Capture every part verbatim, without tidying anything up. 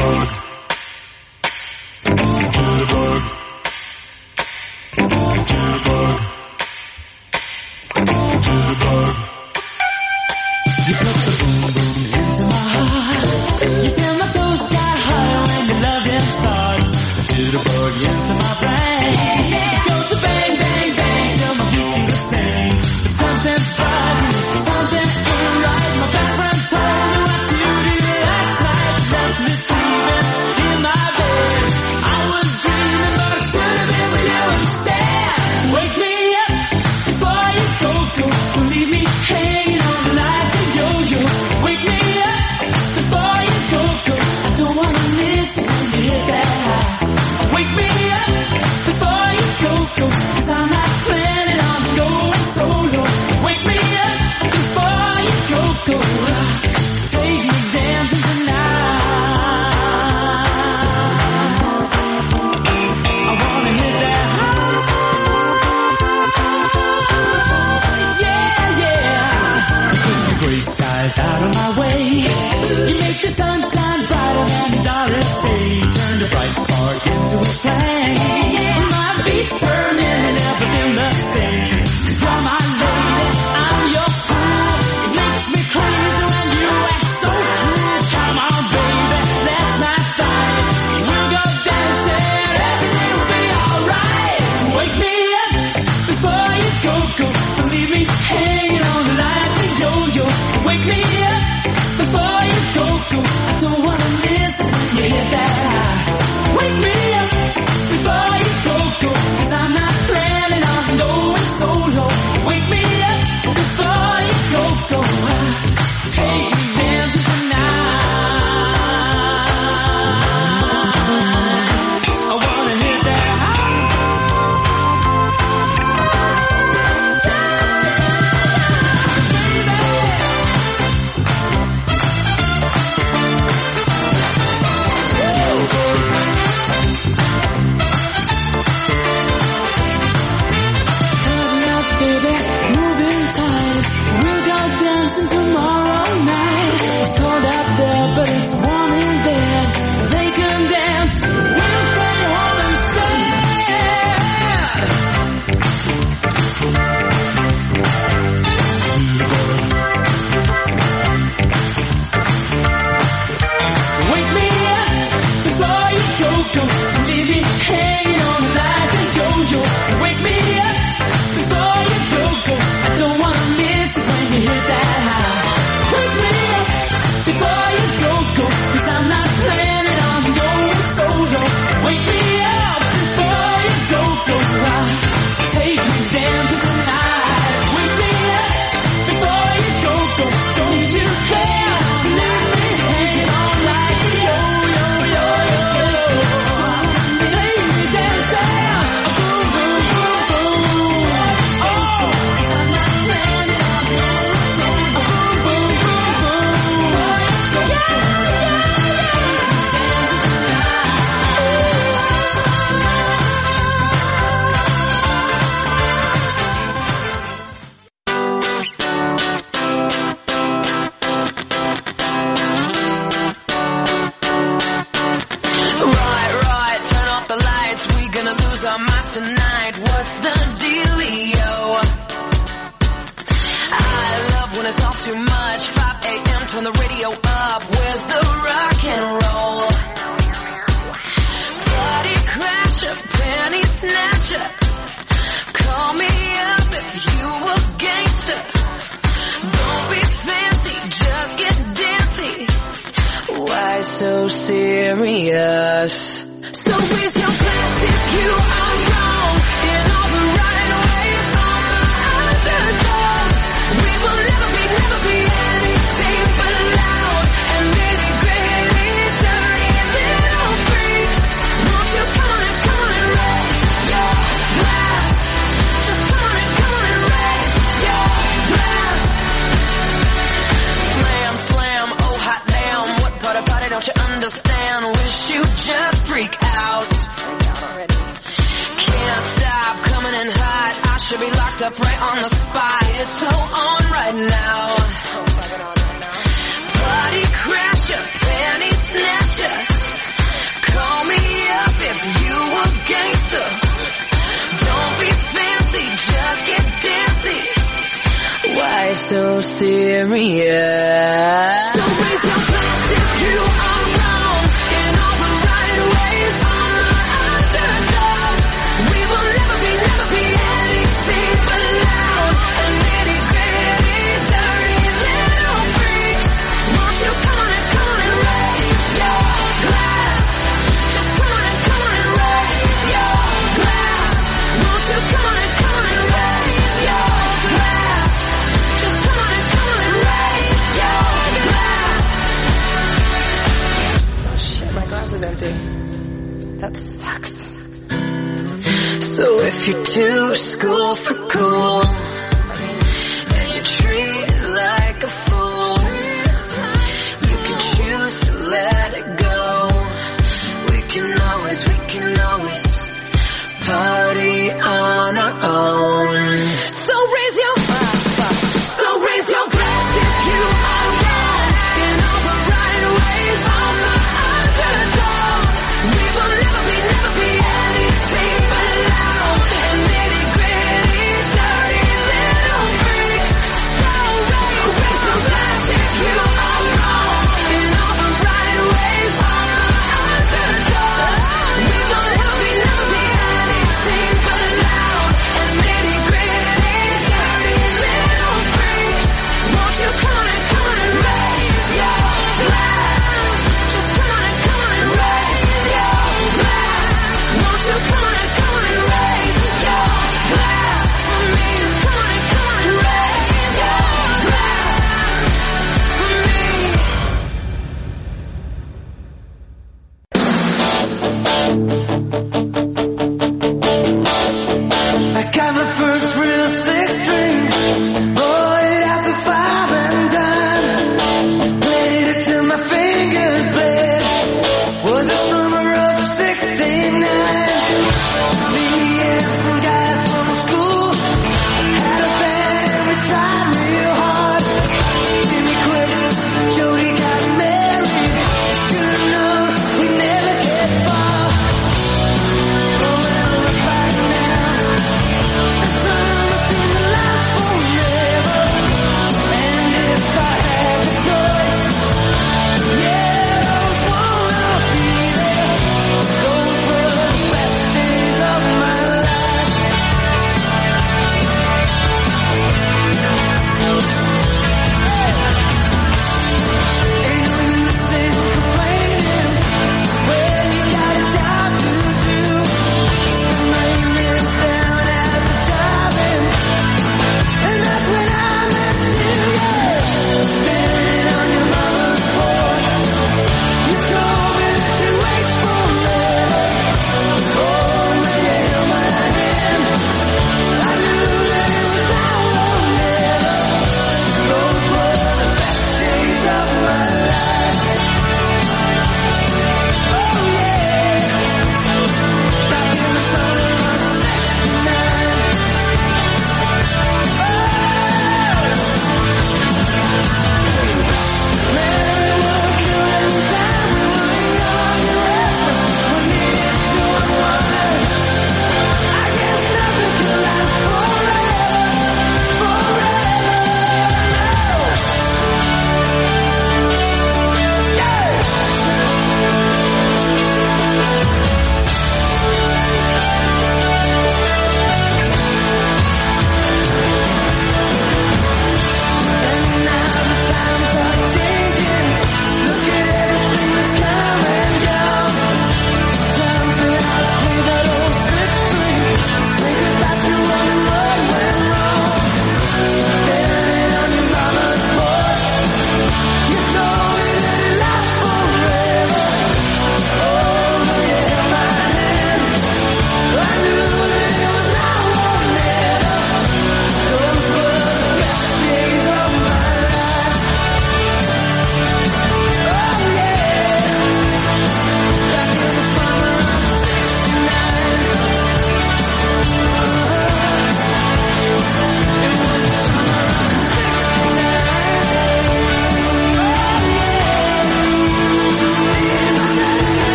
Body crasher, panty snatcher. yeah. So raise your glass if you are wrong in all the right ways. I'm the underdog. We will never be, never be anything but loud and nitty gritty, dirty little freaks. Won't you come on and come on and raise your glass? Just come on and come on and raise your glass. Won't you come on and come on and raise your glass? Just come on and come on and raise your glass. Oh shit, my glass is empty. That sucks. So if you're too school for cool and you treat it like a fool, you can choose to let it go. We can always, we can always party on our own. So raise your So raise your glass if you are wrong in all the right ways. I'm the underdog. We will never be, never be anything but loud and nitty gritty, dirty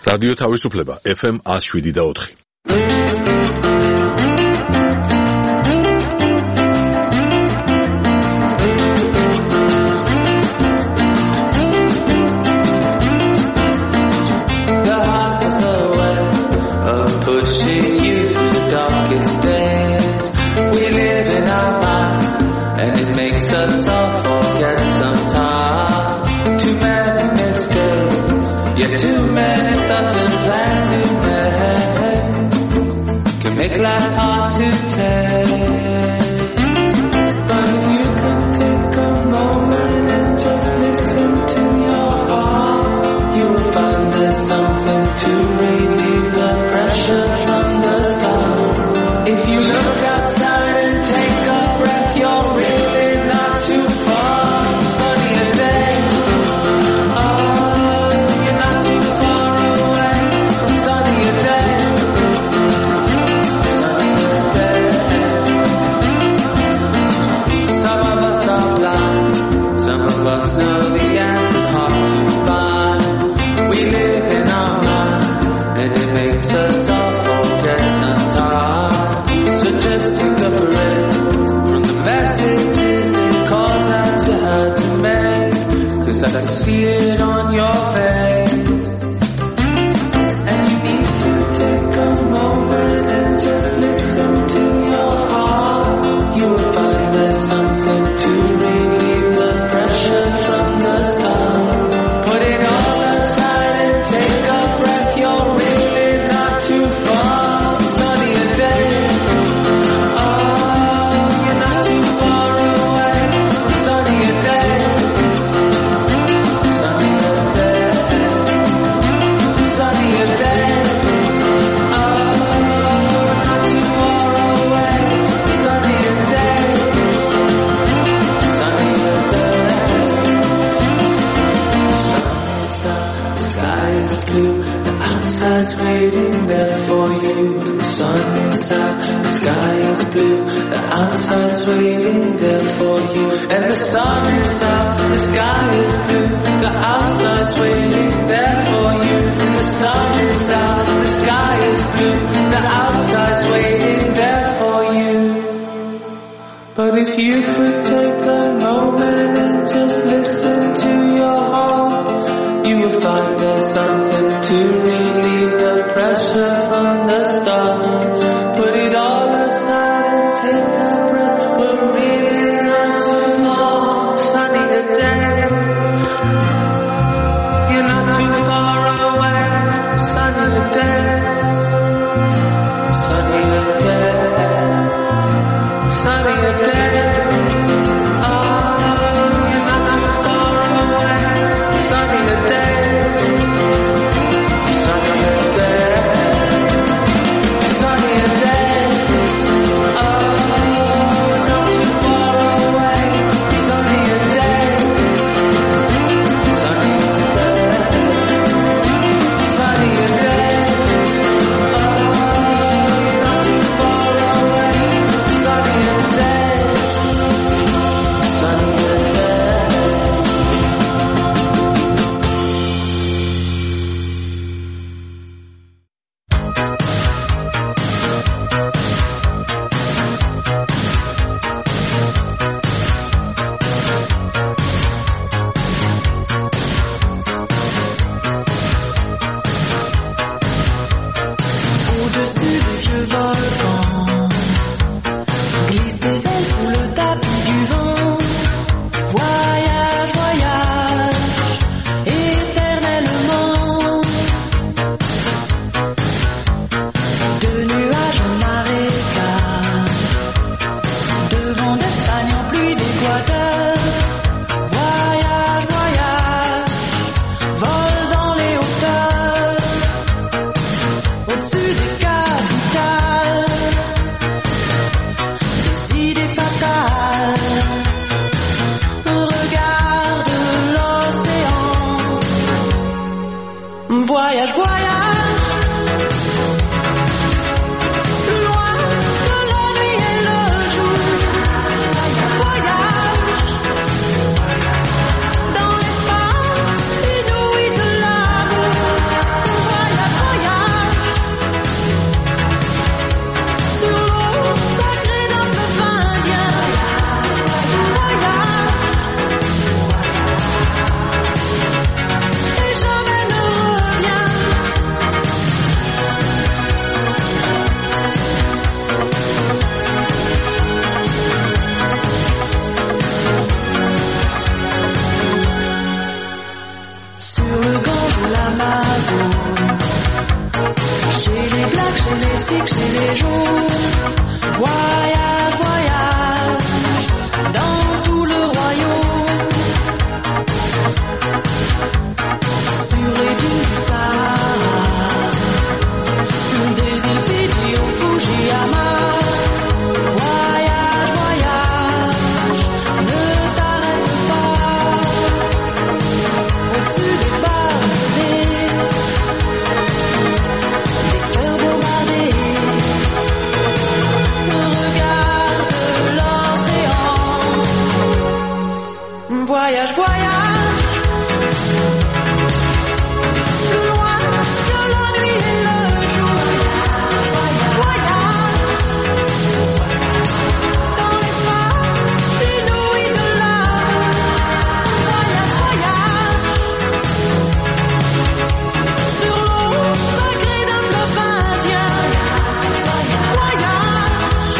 რადიო თავისუფლება ეფ ემ one oh seven და four. Make life hard to take, but if you could take a moment and just listen to your heart, you will find there's something to relieve the pressure from the start. If you look outside and take a breath, you're really not too far from sunnier days. Oh, you're not too far away from sunnier days. Some of us know the answer's hard to find. We live in our mind, and it makes us all forget sometimes. So just take a breath from the messages it calls out to her to make, 'cause I can see it on your face. And you need to take a moment and just listen to your heart. You will find there's something to relieve the pressure from the start. Put it all aside and take a breath. You're really not too far from sunnier days. Oh, you're not too far away from sunnier days. Sunnier days. Sunnier days. Oh, not too far away from sunnier days. Sunnier days. The sky is blue, the outside's waiting there for you. The sun is out, the sky is blue, the outside's waiting there for you. And the sun is out, the sky is blue, the outside's waiting there for you. And the sun is out, the sky is blue, the outside's waiting there for you. But if you could take a moment and just listen to your heart, you will find there's something to relieve the pressure from the start. Put it all aside and take a breath. We're really not too far, sunnier days. You're not too far away, sunnier days. Sunnier days. Sunnier days. Oh, you're not too far away, sunnier days. Sunnier days. Sunnier days. Oh, not too far away, sunnier days. Sunnier days. Sunnier days. Oh, you're not too far away, sunnier days. Sunnier days. Au-dessus des vieux volcans, glisse tes ailes sous le tapis du vent. Voyage, voyage, éternellement. De nuages en marécage, de vent d'Espagne en pluie d'Équateur. Voyage, voyage, vole dans les hauteurs. Au-dessus des capitales, les jours. Voyage, voyage, dans tout le royaume. Sur les dunes du Sahara, des îles Fidji au Fujiyama. Voyage, voyage, ne t'arrête pas. Au-dessus des palmiers, les cœurs bombardés. Regarde l'océan. Voyage, voyage. Plus loin que la nuit et le jour. Voyage. Dans l'espace inouï de l'amour. Voyage, voyage. Sur l'eau sacrée d'un fleuve indien. Voyage.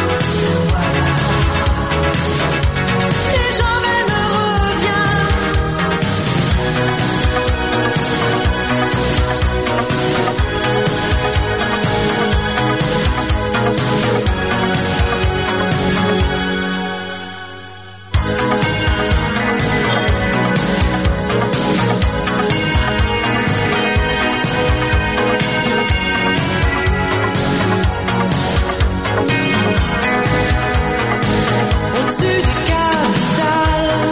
Et jamais ne reviens. Au-dessus des capitales,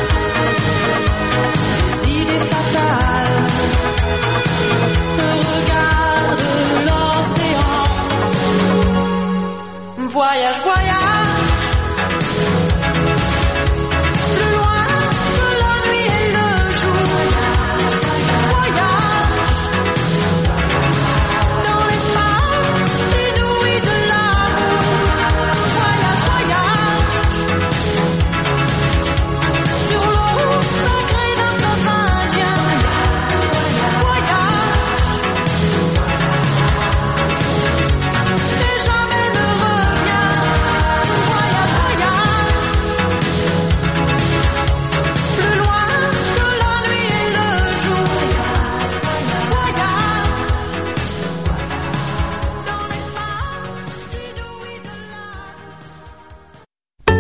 des idées fatales. Regarde l'océan. Voyage, voyage. Plus loin que la nuit et le jour. Voyage. Dans l'espace inouï de l'amour. Voyage, voyage. Sur l'eau sacrée d'un fleuve indien. Voyage. Et jamais ne reviens. Voyage, voyage. Plus loin que la nuit et le jour. Voyage. Dans l'espace inouï de l'amour.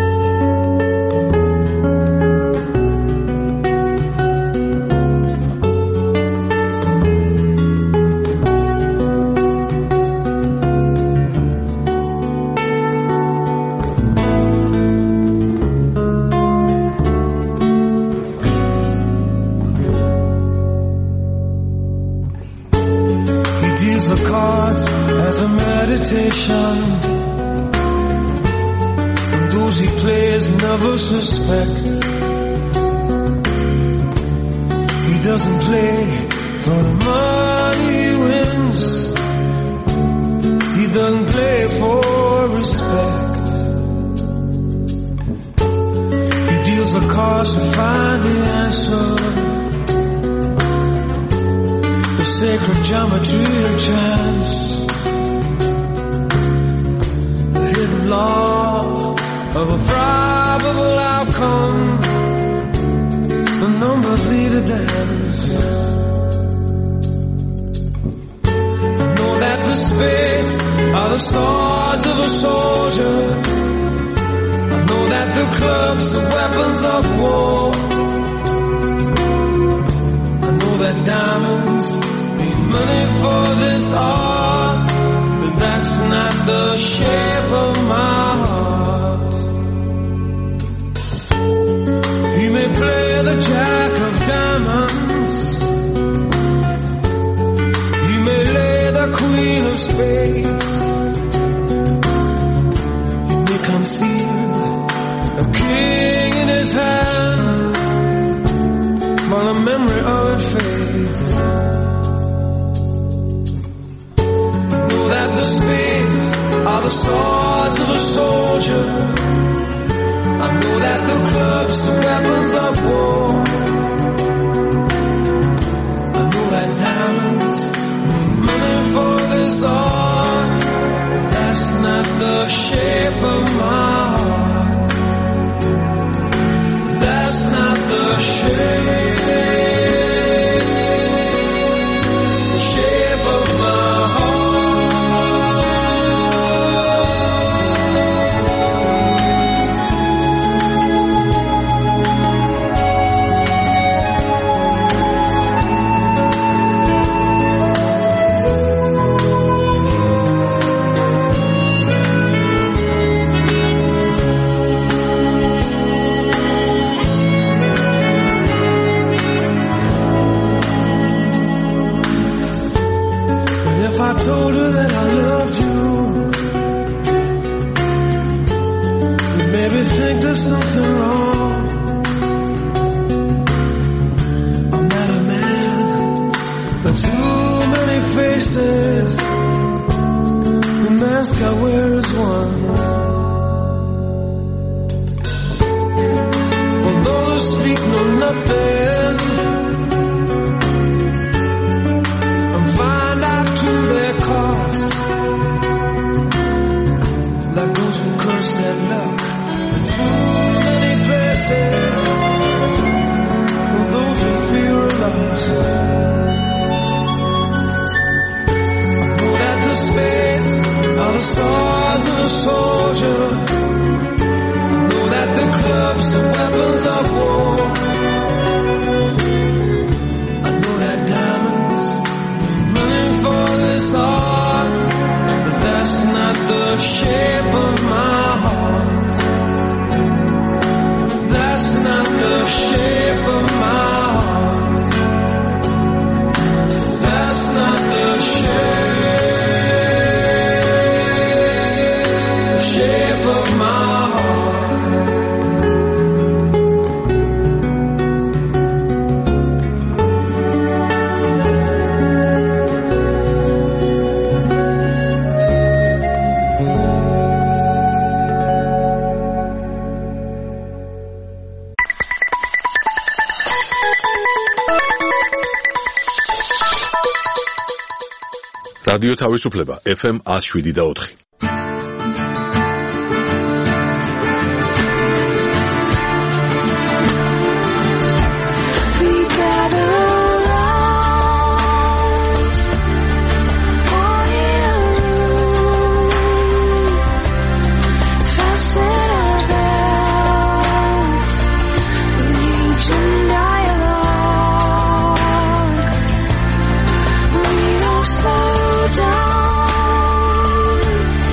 He deals the cards as a meditation, and those he plays never suspect. He doesn't play for the money he wins. He doesn't play for respect. He deals the cards to find the answer. The sacred geometry of chance, the hidden law of a probable outcome. The numbers lead a dance. I know that the spades are the swords of a soldier. I know that the clubs are weapons of war. I know that diamonds need money for this art, but that's not the shape of my heart. He may play the jack of diamonds, he may lay the queen of spades, he may conceal a king in his hand, while the memory of it fades. That the spades are the swords of a soldier. I know that the clubs are weapons of war. I know that diamonds need money for this art, but that's not the shape of my heart. That's not the shape. Shape of my heart. that I loved you. You made me think there's something wrong. I'm not a man, but too many faces. The mask I wear is one. For those who speak know nothing and find out to their cost, like those who curse their luck in too many places. For those who fear are lost, I know that the space are the stars of a soldier. I know that the clubs are weapons of war. I know that diamonds mean money for this art, but that's not the shape of my heart. That's not the shape of my heart. That's not the shape shape of my heart. რადიო თავისუფლება ეფ ემ one oh seven და four. Down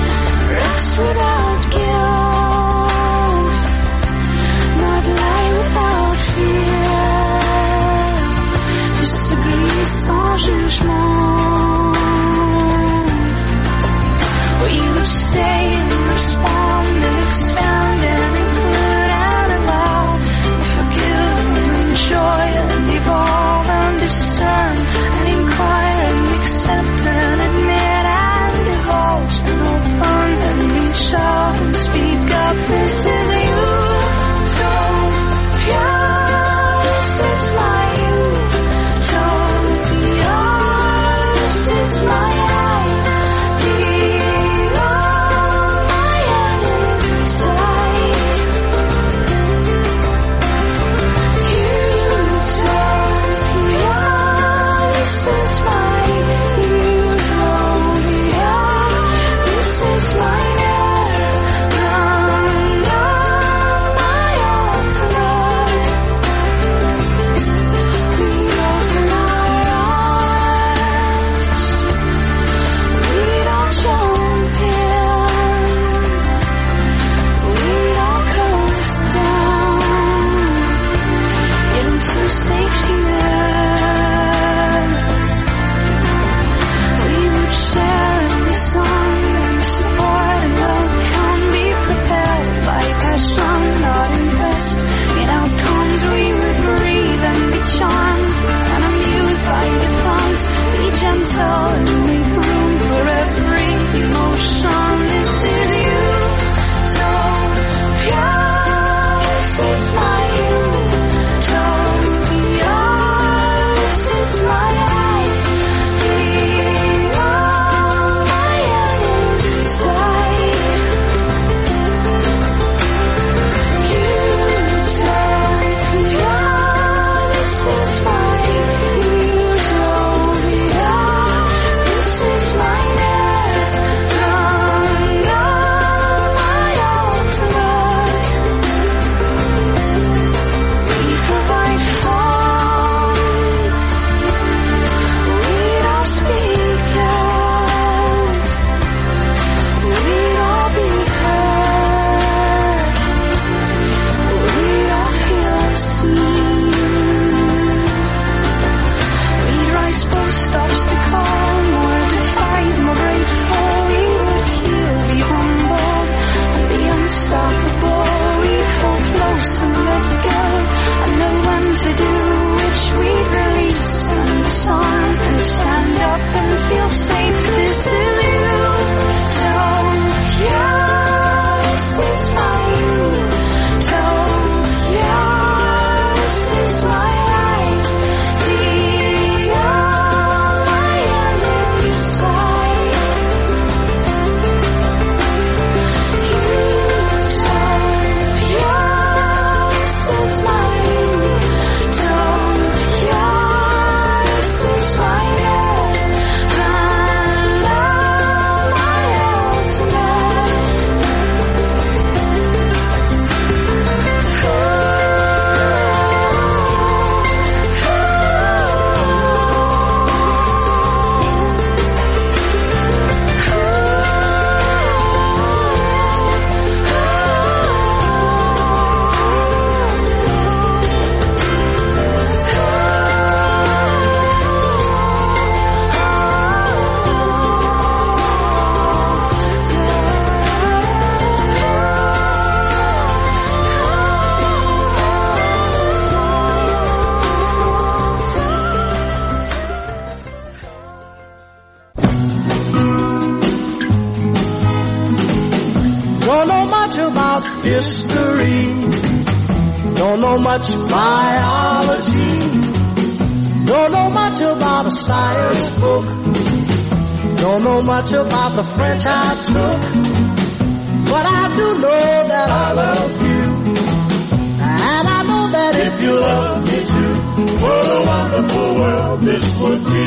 history. Don't know much biology. Don't know much about a science book. Don't know much about the French I took. But I do know that I love you. And I know that if you love me too, what a wonderful world this would be.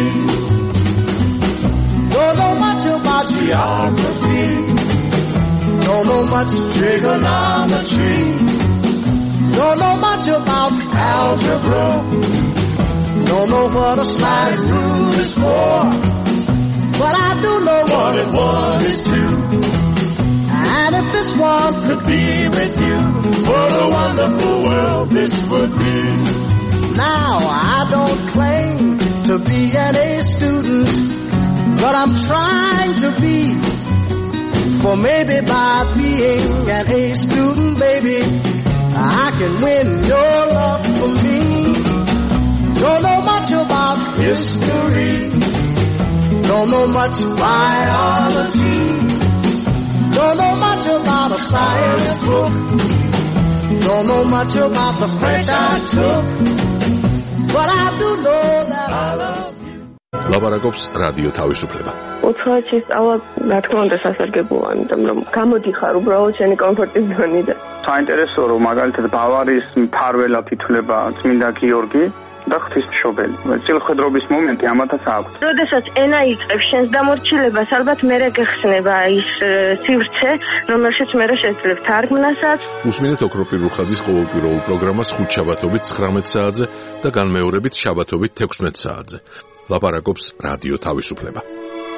Don't know much about geography. Don't know much trigonometry. Don't know much about algebra. Don't know what a sliding rule is for. But I do know one and one is two. And if this one could be with you, what a wonderful world this would be. Now I don't claim to be an A student, but I'm trying to be. For maybe by being an A student, baby, I can win your love for me. Don't know much about history. Don't know much biology. Don't know much about a science book. Don't know much about the French I took. But I do know that I love you. ლაპარაკობს რადიო თავისუფლება. უცხოეთში სწავლა, რა თქმა უნდა, სასარგებლოა, იმიტომ რომ გამოდიხარ უბრალოდ შენი კომფორტის ზონიდან. საინტერესო რომ მაგალითად ბავარიის მფარველად ითვლება წმინდა გიორგი და ღვთისმშობელი. წილხვედრობის მომენტი ამათაც აქვს. როდესაც ენა იწყებს შენს დამორჩილებას, ალბათ მერე გეხსნება ის სივრცე, რომელშიც მერე შეძლებ თარგმნასაც. უსმინეთ ოქროპირ რუხაძის ყოველკვირეულ პროგრამას ხუთშაბათობით ცხრამეტ საათზე და განმეორებით შაბათობით თექვსმეტ საათზე. ლაპარაკობს რადიო თავისუფლება.